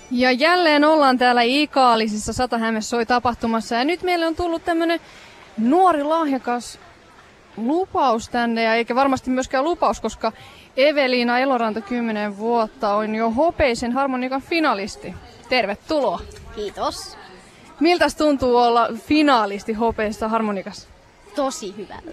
Ja jälleen ollaan täällä Ikaalisissa Sata-Häme soi -tapahtumassa. Ja nyt meille on tullut tämmönen nuori lahjakas lupaus tänne. Ja eikä varmasti myöskään lupaus, koska Eveliina Eloranta 10 vuotta on jo hopeisen harmonikan finalisti. Tervetuloa. Kiitos. Miltäs tuntuu olla finaalisti hopeisessa harmonikassa? Tosi hyvältä.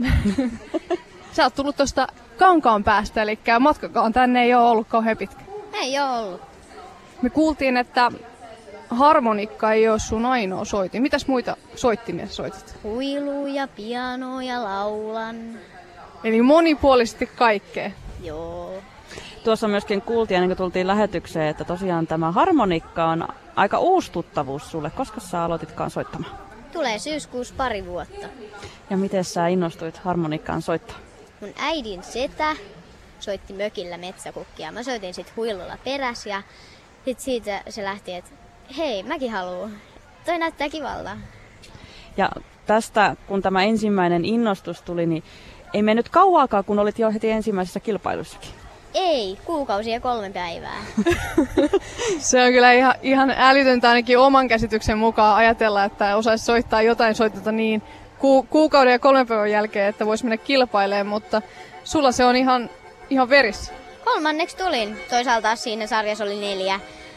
Sä oot tullut tuosta Kankaan päästä, eli matkakaan tänne ei ole ollut kauhean pitkä. Ei ole ollut. Me kuultiin, että harmonikka ei ole sun ainoa soitin. Mitäs muita soittimia soitit? Huiluja, pianoa ja laulan. Eli monipuolisesti kaikkea. Joo. Tuossa myöskin kuultiin, ennen kuin tultiin lähetykseen, että tosiaan tämä harmonikka on aika uusi tuttavuus sulle. Koska sä aloititkaan soittamaan? Tulee syyskuussa 2 vuotta. Ja miten sä innostuit harmonikkaan soittaa? Mun äidin setä soitti mökillä metsäkukkia. Mä soitin sit huilulla peräs ja sit siitä se lähti, että hei, mäkin haluun. Toi näyttää kivalta. Ja tästä, kun tämä ensimmäinen innostus tuli, niin ei mennyt kauaakaan, kun olit jo heti ensimmäisessä kilpailussakin. Ei, kuukausi ja 3 päivää. Se on kyllä ihan älytöntä ainakin oman käsityksen mukaan ajatella, että osaisi soittaa jotain soitetta niin kuukauden ja 3 päivän jälkeen, että voisi mennä kilpailemaan, mutta sulla se on ihan verissä. 3. tulin. Toisaalta siinä sarjassa oli 4.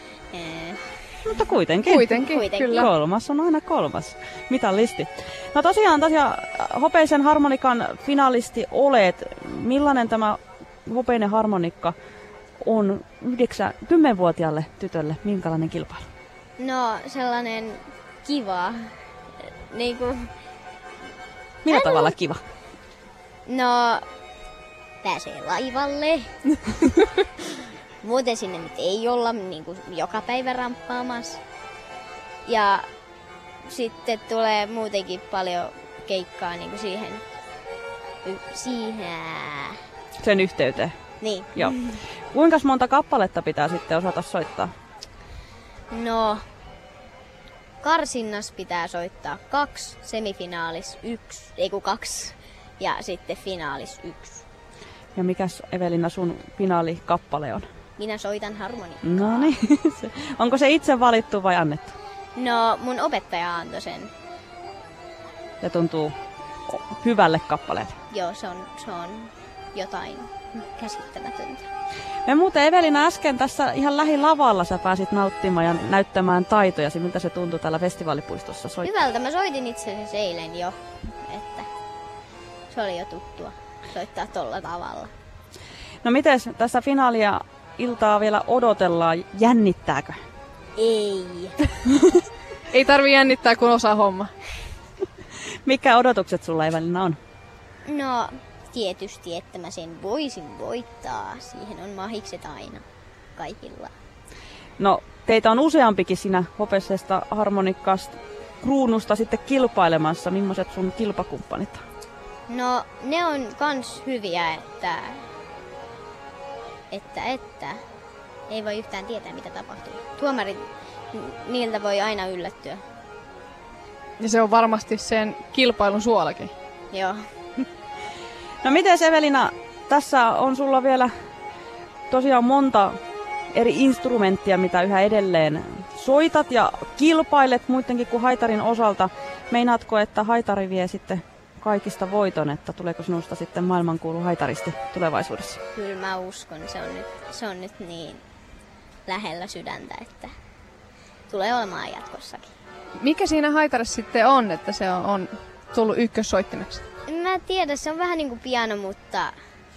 Mutta kuitenkin. Kuitenkin. Kyllä. 3 on aina 3. Mitallisti. No tosiaan hopeisen harmonikan finalisti olet. Millainen tämä hopeinen harmonikka on 10-vuotiaalle tytölle? Minkälainen kilpailu? No sellainen kiva. Niinku... Millä tavalla kiva? No, pääsee laivalle. Muuten sinne nyt ei olla niinku joka päivä ramppaamassa. Ja sitten tulee muutenkin paljon keikkaa niinku siihen. Sen yhteyteen? Niin. Joo. Kuinka monta kappaletta pitää sitten osata soittaa? No, karsinnassa pitää soittaa 2, semifinaalis 2 ja sitten finaalis 1. Ja mikäs Eveliina sun finaalikappale on? Minä soitan harmonikkaa. No niin. Onko se itse valittu vai annettu? No, mun opettaja antoi sen. Ja tuntuu hyvälle kappaleelle. Joo, se on jotain käsittämätöntä. Me muuten Eveliina äsken tässä ihan lähilavalla sä pääsit nauttimaan ja näyttämään taitojasi, miltä se tuntui täällä festivaalipuistossa soittaa. Hyvältä, mä soitin itse asiassa eilen jo, että se oli jo tuttua soittaa tolla tavalla. No mites tässä finaalia iltaa vielä odotellaan, jännittääkö? Ei. Ei tarvi jännittää, kun osaa homma. Mikä odotukset sulla Eveliina on? No, tietysti, että mä sen voisin voittaa. Siihen on mahikset aina kaikilla. No, teitä on useampikin siinä hopeisesta harmonikasta kruunusta sitten kilpailemassa. Millaiset sun kilpakumppanit on? No, ne on kans hyviä, että ei voi yhtään tietää, mitä tapahtuu. Tuomarit, niiltä voi aina yllättyä. Ja se on varmasti sen kilpailun suolakin. Joo. No miten Eveliina, tässä on sulla vielä tosiaan monta eri instrumenttia, mitä yhä edelleen soitat ja kilpailet muidenkin kuin haitarin osalta. Meinaatko, että haitari vie sitten kaikista voiton, että tuleeko sinusta sitten maailmankuulu haitaristi tulevaisuudessa? Kyllä mä uskon, se on nyt niin lähellä sydäntä, että tulee olemaan jatkossakin. Mikä siinä haitarissa sitten on, että se on tullut ykkössoittimeksi? En mä tiedä, se on vähän niin kuin piano, mutta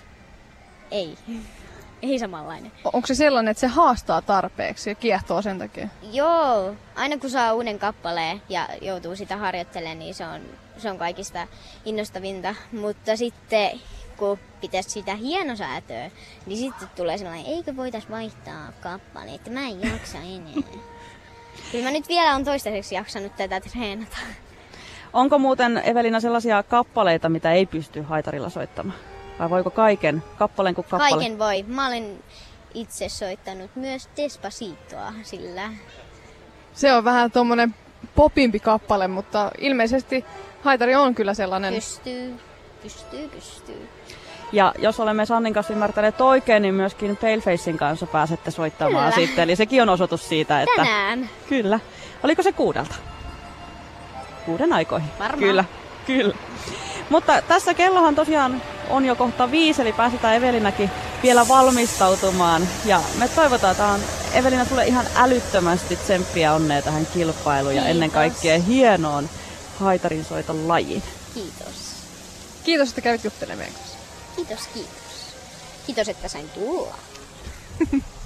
ei samanlainen. Onko se sellainen, että se haastaa tarpeeksi ja kiehtoo sen takia? Joo, aina kun saa uuden kappaleen ja joutuu sitä harjoittelemaan, niin se on kaikista innostavinta. Mutta sitten kun pitäisi sitä hienosäätöä, niin sitten tulee sellainen, eikö voitais vaihtaa kappale, että mä en jaksa enää. Kyllä mä nyt vielä on toistaiseksi jaksanut tätä treenata. Onko muuten Eveliina sellaisia kappaleita, mitä ei pysty haitarilla soittamaan? Vai voiko kappaleen kuin kappale? Kaiken voi. Mä olen itse soittanut myös Despacitoa sillä. Se on vähän tommonen popimpi kappale, mutta ilmeisesti haitari on kyllä sellainen. Pystyy. Ja jos olemme Sannin kanssa ymmärtäneet oikein, niin myöskin Palefacein kanssa pääsette soittamaan Kyllä. sitten. Eli sekin on osoitus siitä, että... Tänään. Kyllä. Oliko se 6? 6 aikoihin. Varmaan. Kyllä. Mutta tässä kellohan tosiaan on jo kohta 5, eli pääsetään Evelinäkin vielä valmistautumaan. Ja me toivotaan, että Evelina tulee ihan älyttömästi tsemppiä onnea tähän kilpailuun ja ennen kaikkea hienoon haitarinsoiton lajiin. Kiitos. Kiitos, että kävit juttelemaan meidän kanssa. Kiitos. Kiitos, että sain tulla.